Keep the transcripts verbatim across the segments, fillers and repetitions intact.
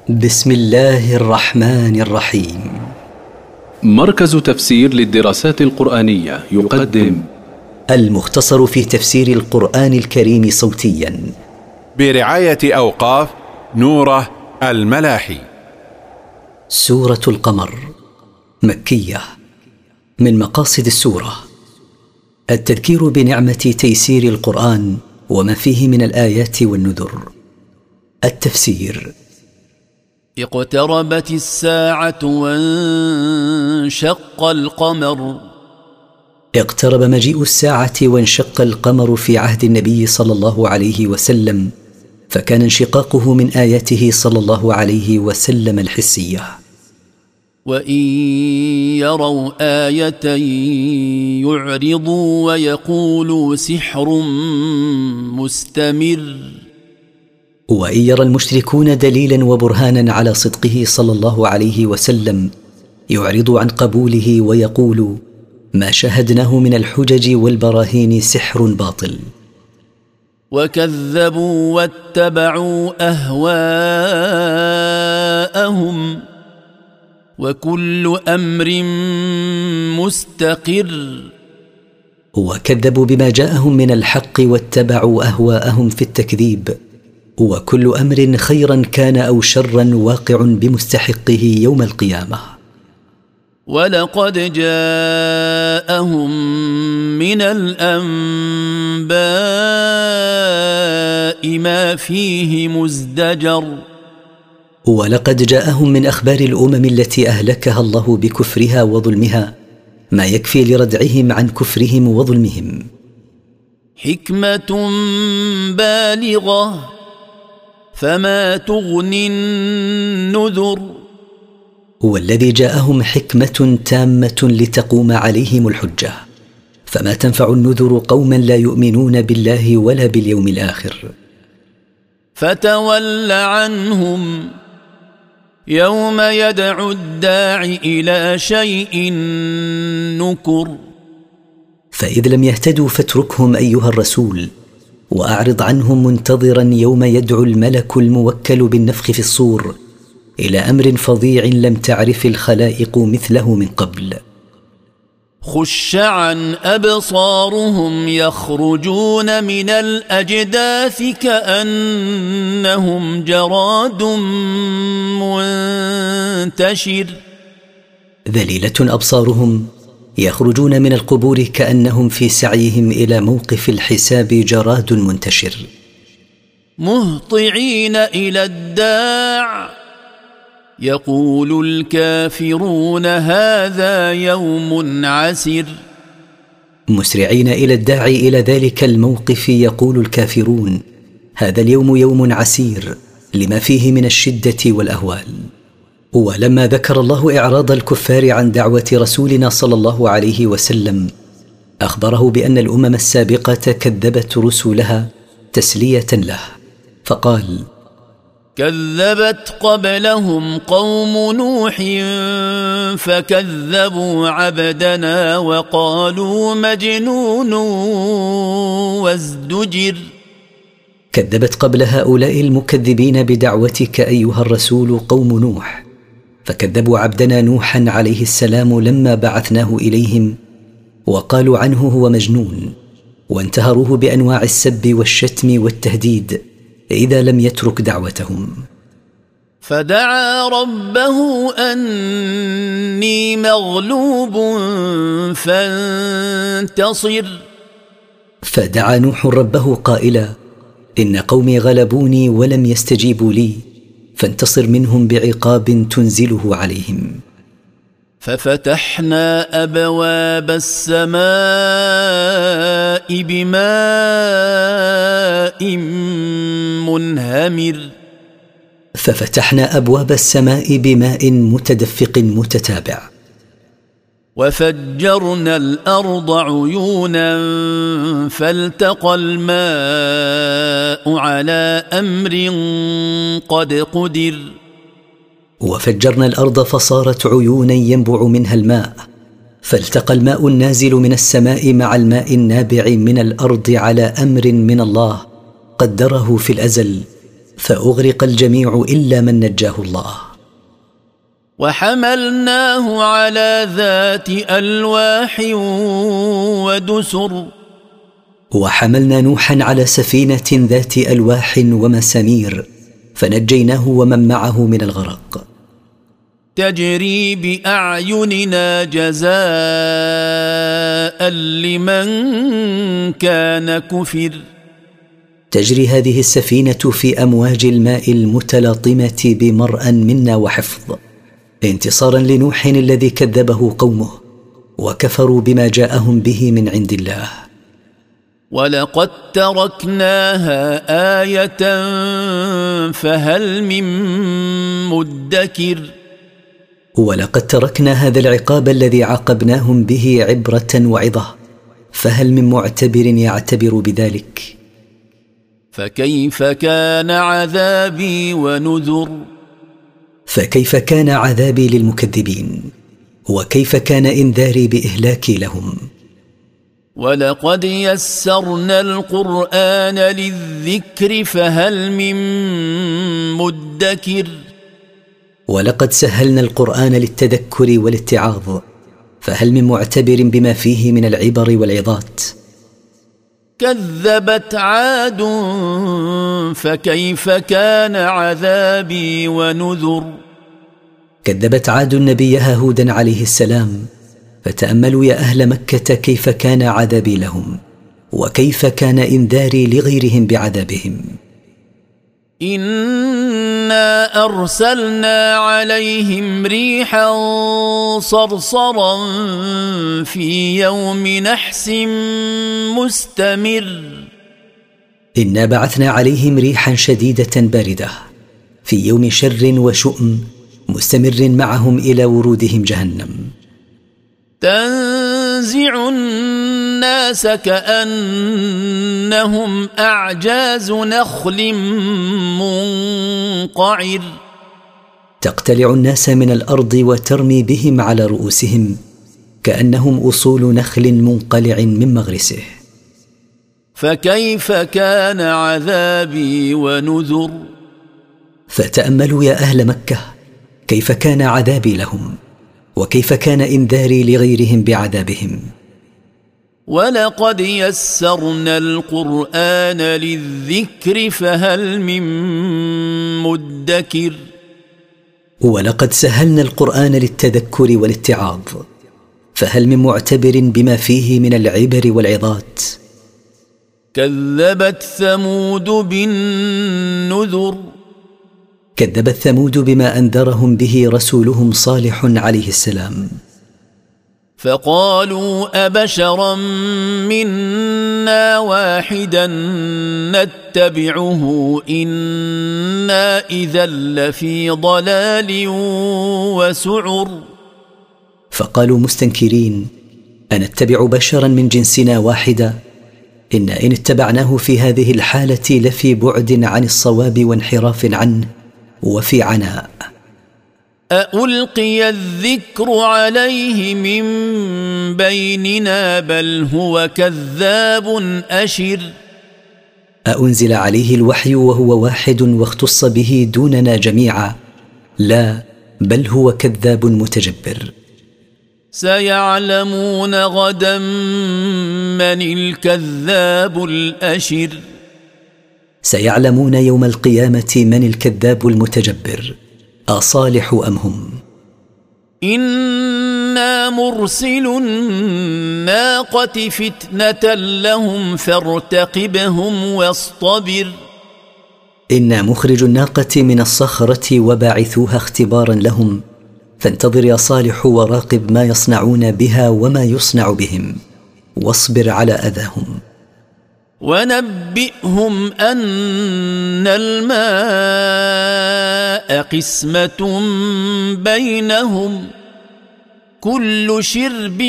بسم الله الرحمن الرحيم. مركز تفسير للدراسات القرآنية يقدم المختصر في تفسير القرآن الكريم صوتيا برعاية أوقاف نوره الملاحي. سورة القمر مكية. من مقاصد السورة التذكير بنعمة تيسير القرآن وما فيه من الآيات والنذر. التفسير: اقتربت الساعة وانشق القمر. اقترب مجيء الساعة وانشق القمر في عهد النبي صلى الله عليه وسلم، فكان انشقاقه من آياته صلى الله عليه وسلم الحسية. وإن يروا آية يعرضوا ويقولوا سحر مستمر. وإن يرى المشركون دليلا وبرهانا على صدقه صلى الله عليه وسلم يعرض عن قبوله ويقول: ما شاهدناه من الحجج والبراهين سحر باطل. وكذبوا واتبعوا أهواءهم وكل أمر مستقر. وكذبوا بما جاءهم من الحق واتبعوا أهواءهم في التكذيب، وكل أمر خيرا كان أو شرا واقع بمستحقه يوم القيامة. ولقد جاءهم من الأنباء ما فيه مزدجر. ولقد جاءهم من أخبار الأمم التي أهلكها الله بكفرها وظلمها ما يكفي لردعهم عن كفرهم وظلمهم. حكمة بالغة فما تغني النذر. والذي جاءهم حكمة تامة لتقوم عليهم الحجة، فما تنفع النذر قوما لا يؤمنون بالله ولا باليوم الآخر. فتول عنهم يوم يدعو الداع إلى شيء نكر. فإذ لم يهتدوا فاتركهم أيها الرسول، وأعرض عنهم منتظرا يوم يدعو الملك الموكل بالنفخ في الصور إلى أمر فظيع لم تعرف الخلائق مثله من قبل. خش عن أبصارهم يخرجون من الأجداث كأنهم جراد منتشر. ذليلة أبصارهم يخرجون من القبور كأنهم في سعيهم إلى موقف الحساب جراد منتشر. مهطعين إلى الداع يقول الكافرون هذا يوم عسر. مسرعين إلى الداعي إلى ذلك الموقف يقول الكافرون: هذا اليوم يوم عسير لما فيه من الشدة والأهوال. ولما ذكر الله إعراض الكفار عن دعوة رسولنا صلى الله عليه وسلم أخبره بأن الأمم السابقة كذبت رسلها تسلية له، فقال: كذبت قبلهم قوم نوح فكذبوا عبدنا وقالوا مجنون وازدجر. كذبت قبل هؤلاء المكذبين بدعوتك أيها الرسول قوم نوح، فكذبوا عبدنا نوحا عليه السلام لما بعثناه إليهم، وقالوا عنه هو مجنون، وانتهروه بأنواع السب والشتم والتهديد إذا لم يترك دعوتهم. فدعا ربه أني مغلوب فانتصر. فدعا نوح ربه قائلا: إن قومي غلبوني ولم يستجيبوا لي، فانتصر منهم بعقاب تنزله عليهم. ففتحنا أبواب السماء بماء منهمر. ففتحنا أبواب السماء بماء متدفق متتابع. وفجرنا الأرض عيونا فالتقى الماء على أمر قد قدر. وفجرنا الأرض فصارت عيونا ينبع منها الماء، فالتقى الماء النازل من السماء مع الماء النابع من الأرض على أمر من الله قدره في الأزل فأغرق الجميع إلا من نجاه الله. وحملناه على ذات ألواح ودسر وحملنا نوحا على سفينة ذات ألواح ومسامير فنجيناه ومن معه من الغرق. تجري بأعيننا جزاء لمن كان كفر تجري هذه السفينة في أمواج الماء المتلاطمة بمرأ منا وحفظ انتصارا لنوح الذي كذبه قومه وكفروا بما جاءهم به من عند الله. ولقد تركناها آية فهل من مدكر ولقد تركنا هذا العقاب الذي عاقبناهم به عبرة وعظة فهل من معتبر يعتبر بذلك. فكيف كان عذابي ونذر فكيف كان عذابي للمكذبين وكيف كان إنذاري بإهلاكي لهم. ولقد يسرنا القرآن للذكر فهل من مدكر ولقد سهلنا القرآن للتذكر والاتعاظ فهل من معتبر بما فيه من العبر والعظات. كذبت عاد فكيف كان عذابي ونذر كذبت عاد نبيها هودا عليه السلام فتأملوا يا أهل مكة كيف كان عذابي لهم وكيف كان إنذاري لغيرهم بعذابهم. إنا أرسلنا عليهم ريحا صرصرا في يوم نحس مستمر إنا بعثنا عليهم ريحا شديدة باردة في يوم شر وشؤم مستمر معهم إلى ورودهم جهنم. تنزع الناس كأنهم أعجاز نخل منقعر تقتلع الناس من الأرض وترمي بهم على رؤوسهم كأنهم أصول نخل منقلع من مغرسه. فكيف كان عذابي ونذر فتأملوا يا أهل مكة كيف كان عذابي لهم وكيف كان إنذاري لغيرهم بعذابهم. ولقد يسرنا القرآن للذكر فهل من مدكر ولقد سهلنا القرآن للتذكر والاتعاظ فهل من معتبر بما فيه من العبر والعظات. كذبت ثمود بالنذر كذبت ثمود بما أنذرهم به رسولهم صالح عليه السلام. فقالوا أبشرا منا واحدا نتبعه إنا إذا لفي ضلال وسعر فقالوا مستنكرين أنتبع بشرا من جنسنا واحدا إن إن اتبعناه في هذه الحالة لفي بعد عن الصواب وانحراف عنه وفي عناء. أألقي الذكر عليه من بيننا بل هو كذاب أشر أأنزل عليه الوحي وهو واحد واختص به دوننا جميعا لا بل هو كذاب متجبر. سيعلمون غدا من الكذاب الأشر سيعلمون يوم القيامة من الكذاب المتجبر أصالح أم هم. إنا مرسل الناقة فتنة لهم فارتقبهم واصطبر إنا مخرج الناقة من الصخرة وباعثوها اختبارا لهم فانتظر يا صالح وراقب ما يصنعون بها وما يصنع بهم واصبر على أذاهم. ونبئهم أن الماء قسمة بينهم كل شرب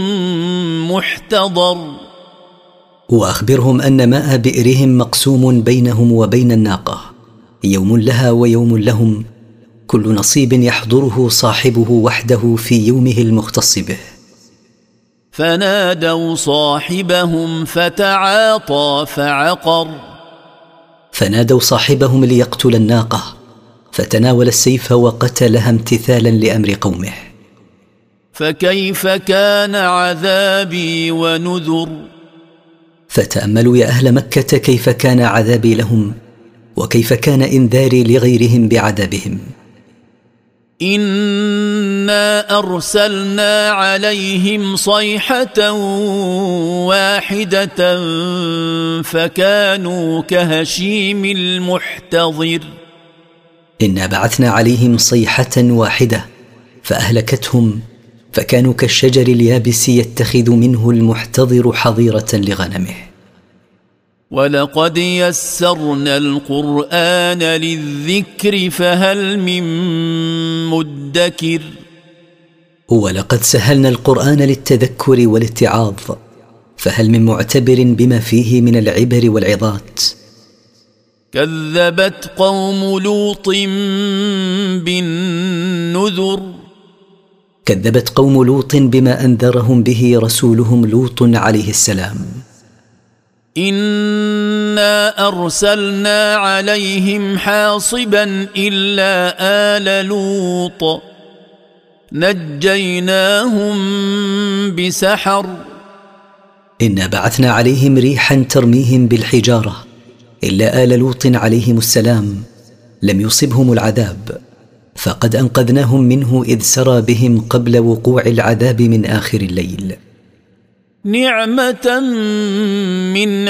محتضر وأخبرهم أن ماء بئرهم مقسوم بينهم وبين الناقة يوم لها ويوم لهم كل نصيب يحضره صاحبه وحده في يومه المختص به. فنادوا صاحبهم فتعاطى فعقر فنادوا صاحبهم ليقتل الناقة، فتناول السيف وقتلها امتثالا لأمر قومه. فكيف كان عذابي ونذر؟ فتأملوا يا أهل مكة كيف كان عذابي لهم، وكيف كان إنذاري لغيرهم بعذابهم. إنا أرسلنا عليهم صيحة واحدة فكانوا كهشيم المحتضر. إنا بعثنا عليهم صيحة واحدة فأهلكتهم، فكانوا كالشجر اليابس يتخذ منه المحتضر حظيرة لغنمه. ولقد يسرنا القرآن للذكر فهل من مدكر؟ ولقد سهلنا القرآن للتذكر والاتعاظ، فهل من معتبر بما فيه من العبر والعظات؟ كذبت قوم لوط بالنذر. كذبت قوم لوط بما أنذرهم به رسولهم لوط عليه السلام. إنا أرسلنا عليهم حاصبا إلا آل لوط نجيناهم بسحر. إنا بعثنا عليهم ريحا ترميهم بالحجارة إلا آل لوط عليهم السلام لم يصبهم العذاب، فقد أنقذناهم منه إذ سرى بهم قبل وقوع العذاب من آخر الليل. نعمة من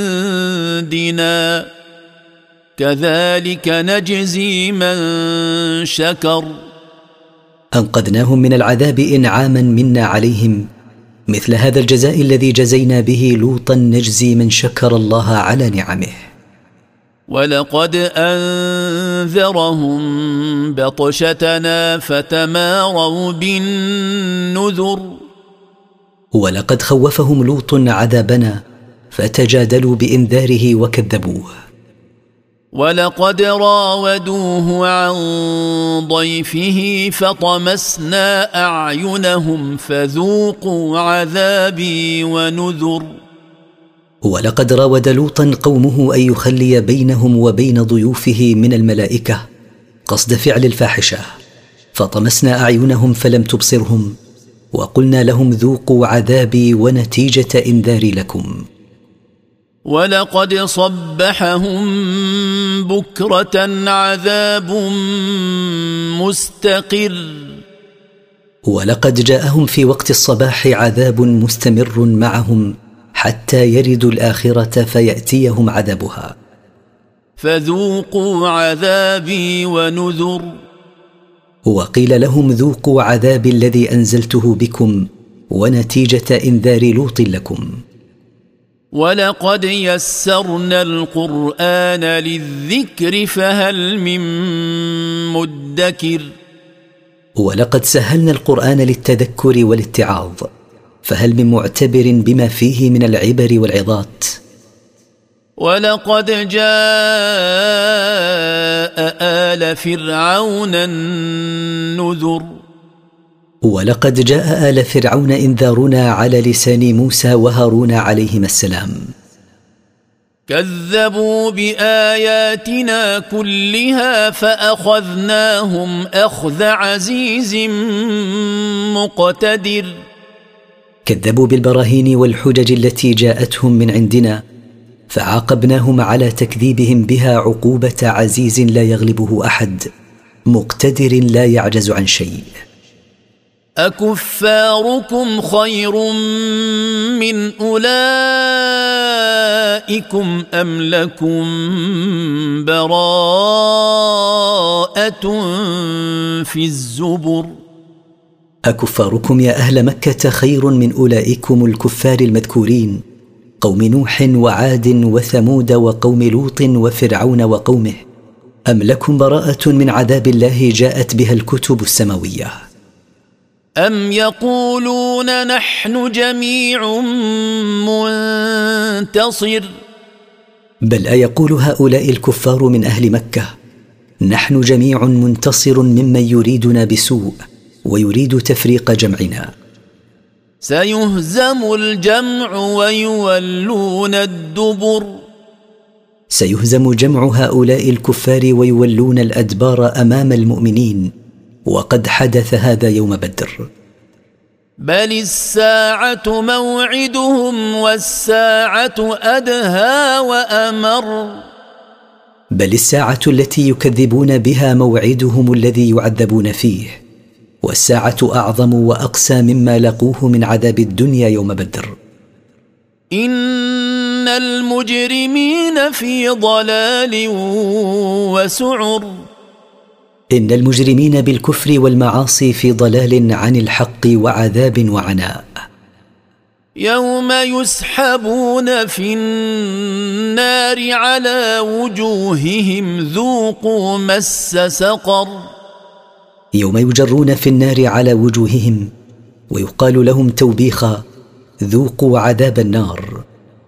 عندنا كذلك نجزي من شكر. أنقذناهم من العذاب إنعاما منا عليهم، مثل هذا الجزاء الذي جزينا به لوطا نجزي من شكر الله على نعمه. ولقد أنذرهم بطشتنا فتماروا بالنذر. ولقد خوفهم لوط عذابنا فتجادلوا بإنذاره وكذبوه. ولقد راودوه عن ضيفه فطمسنا أعينهم فذوقوا عذابي ونذر. ولقد راود لوطا قومه أن يخلي بينهم وبين ضيوفه من الملائكة قصد فعل الفاحشة، فطمسنا أعينهم فلم تبصرهم، وقلنا لهم ذوقوا عذابي ونتيجة إنذاري لكم. ولقد صبحهم بكرة عذاب مستقر. ولقد جاءهم في وقت الصباح عذاب مستمر معهم حتى يردوا الآخرة فيأتيهم عذابها. فذوقوا عذابي ونذر. وقيل لهم ذوقوا عذابي الذي أنزلته بكم ونتيجة إنذار لوط لكم. ولقد يسرنا القرآن للذكر فهل من مدكر. ولقد سهلنا القرآن للتذكر والاتعاظ، فهل من معتبر بما فيه من العبر والعظات؟ ولقد جاء آل فرعون النذر. ولقد جاء آل فرعون إنذارنا على لسان موسى وهارون عليهما السلام. كذبوا بآياتنا كلها فأخذناهم أخذ عزيز مقتدر. كذبوا بالبراهين والحجج التي جاءتهم من عندنا، فعاقبناهم على تكذيبهم بها عقوبة عزيز لا يغلبه أحد، مقتدر لا يعجز عن شيء. أكفاركم خير من أولئكم أم لكم براءة في الزبر؟ أكفاركم يا أهل مكة خير من أولئكم الكفار المذكورين، قوم نوح وعاد وثمود وقوم لوط وفرعون وقومه، أم لكم براءة من عذاب الله جاءت بها الكتب السماوية؟ أم يقولون نحن جميع منتصر؟ بل أيقول هؤلاء الكفار من أهل مكة نحن جميع منتصر ممن يريدنا بسوء ويريد تفريق جمعنا. سيهزم الجمع ويولون الدبر. سيهزم جمع هؤلاء الكفار ويولون الأدبار أمام المؤمنين، وقد حدث هذا يوم بدر. بل الساعة موعدهم والساعة أدهى وأمر. بل الساعة التي يكذبون بها موعدهم الذي يعذبون فيه، والساعة أعظم وأقسى مما لقوه من عذاب الدنيا يوم بدر. إن المجرمين في ضلال وسعر. إن المجرمين بالكفر والمعاصي في ضلال عن الحق وعذاب وعناء. يوم يسحبون في النار على وجوههم ذوقوا مس سقر. يوم يجرون في النار على وجوههم ويقال لهم توبيخا: ذوقوا عذاب النار.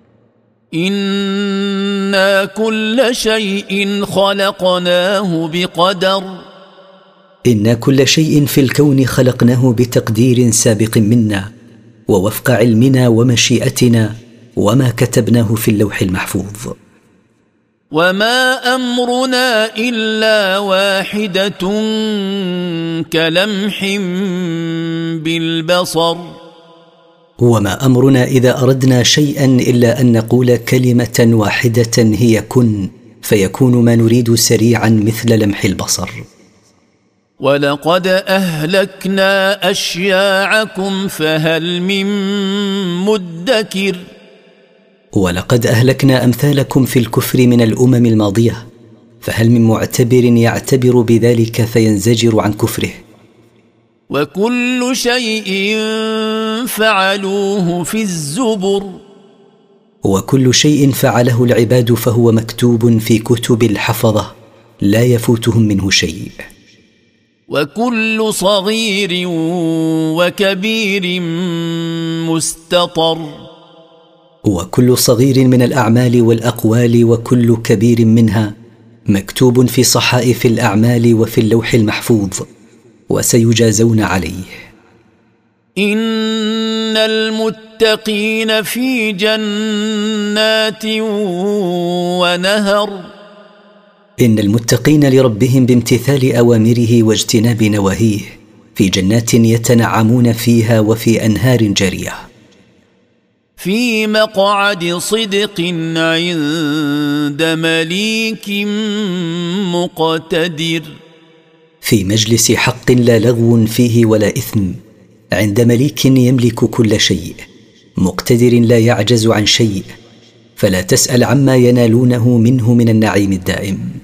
إنا كل شيء خلقناه بقدر. إنا كل شيء في الكون خلقناه بتقدير سابق منا، ووفق علمنا ومشيئتنا وما كتبناه في اللوح المحفوظ. وما أمرنا إلا واحدة كلمح بالبصر. وما أمرنا إذا أردنا شيئا إلا أن نقول كلمة واحدة هي كن، فيكون ما نريد سريعا مثل لمح البصر. ولقد أهلكنا أشياعكم فهل من مدكر. ولقد أهلكنا أمثالكم في الكفر من الأمم الماضية، فهل من معتبر يعتبر بذلك فينزجر عن كفره. وكل شيء فعلوه في الزبر. وكل شيء فعله العباد فهو مكتوب في كتب الحفظة لا يفوتهم منه شيء. وكل صغير وكبير مستطر. وكل صغير من الأعمال والأقوال وكل كبير منها مكتوب في صحائف الأعمال وفي اللوح المحفوظ، وسيجازون عليه. إن المتقين في جنات ونهر. إن المتقين لربهم بامتثال أوامره واجتناب نواهيه في جنات يتنعمون فيها وفي أنهار جارية. في مقعد صدق عند مليك مقتدر. في مجلس حق لا لغو فيه ولا إثم، عند مليك يملك كل شيء، مقتدر لا يعجز عن شيء، فلا تسأل عما ينالونه منه من النعيم الدائم.